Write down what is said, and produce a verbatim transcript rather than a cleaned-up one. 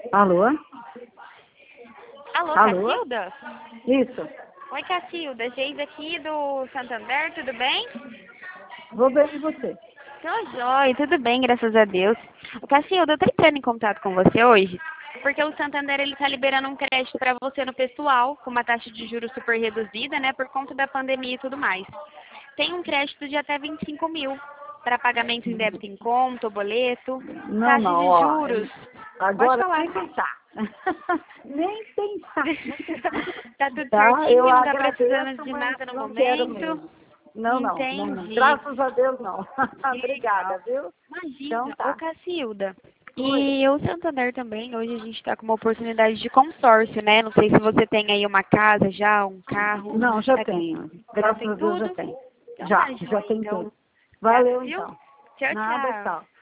Alô? Alô, Alô? Cacilda? Isso. Oi, Cacilda. Geis aqui do Santander, tudo bem? Vou ver de você. Tô jóia, tudo bem, graças a Deus. Ô, Cacilda, eu tô entrando em contato com você hoje, porque o Santander, ele tá liberando um crédito para você no pessoal, com uma taxa de juros super reduzida, né, por conta da pandemia e tudo mais. Tem um crédito de até vinte e cinco mil para pagamento em débito em conta, ou boleto, Não, taxa não, de ó. juros. Pode Agora falar. nem pensar. nem pensar. Nem pensar. Tá tudo Tá? Eu certinho, não tá precisando agradeço, de mas nada no não quero momento. mesmo. Não, não, não, não. Entendi. Graças a Deus, não. Que Obrigada, legal. viu? Então Imagina, ô tá. Cacilda. Oi. E o Santander também, hoje a gente está com uma oportunidade de consórcio, né? Não sei se você tem aí uma casa já, um carro. Não, já Tá, tenho. já Graças tem a Deus já tudo? tenho. Então Já, tá, já joia. tem Então, tudo. tá, Valeu viu? então. Tchau, Nada, tchau. tchau.